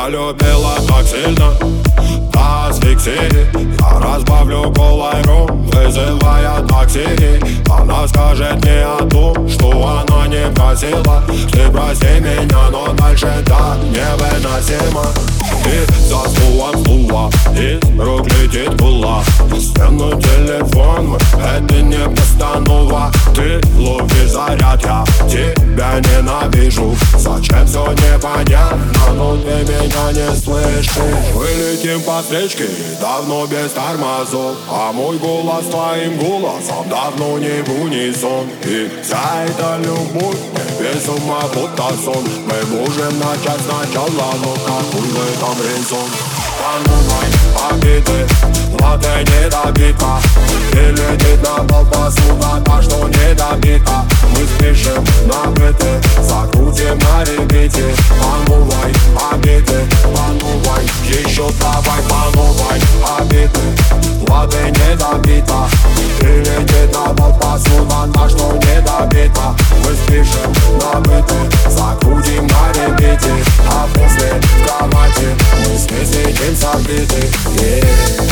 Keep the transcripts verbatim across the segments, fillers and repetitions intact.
Я любила так сильно, до асфиксии. Я разбавлю колой ром, вызывая такси. Она скажет мне о том, что она не просила. Ты прости меня, но дальше так невыносимо. И за стулом стула, из рук летит кулак. Стену телефон, это не постанова. Ты ловишь заряд, я тебя ненавижу. Зачем все непонятно, но ты меня не слышишь. Мы летим по встречке, давно без тормозов. А мой голос твоим голосом давно не в унисон. И вся эта любовь не без ума будто сон. Мы можем начать сначала, но какой в этом резон? Подумай, обиды, латте не добита. И летит на пол посуда, так что не добита. Мы спешим на быты, закрутим на репите. Подумай, обиды, подумай, еще давай подумай, обиды, латте не добита. И летит на пол посуда, так что не добита. Мы спешим на быты, закрутим на репите. А после в кровати мы с ней сидим забиты. Yeah.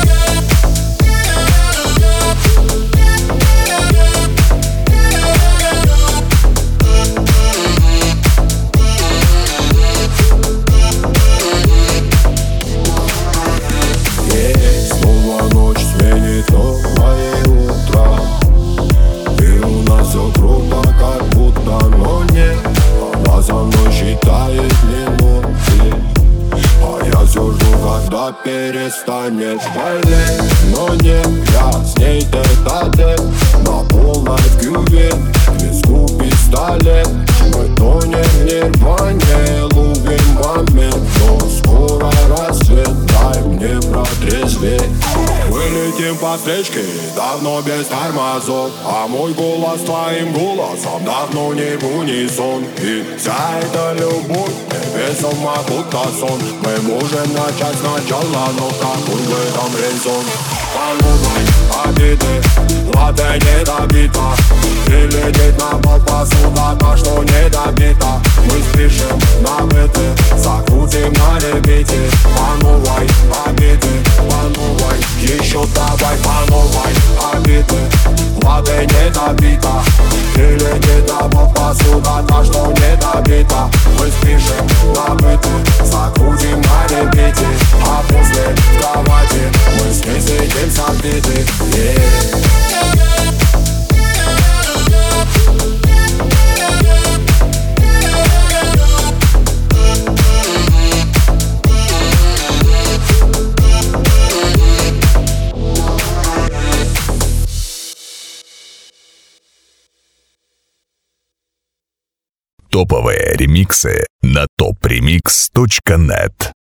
Перестанет болеть, но нет, я с ней тет-а-тет. На полной кюве, к виску пистолет. Мы тонем в нирване, ловим момент. Но скоро рассвет, дай мне протрезветь. Мы летим по встречке, давно без тормозов. А мой голос твоим голосом давно не в унисон. И вся эта любовь без ума будто сон. Мы можем начать сначала, но какой в этом резон? Подумай, обиды, латте не добита. И летит на пол посуда, так что не добита. Мы спешим на быты, закрутим на репите. Подумай, обиды, подумай, еще давай подумай, обиды, латте не добита. И летит на пол посуда, так что не добита. Мы спешим на быты, закрутим на репите. А после в кровати мы с ней сидим забиты. Yeah. Топовые ремиксы на топ ремикс точка нет.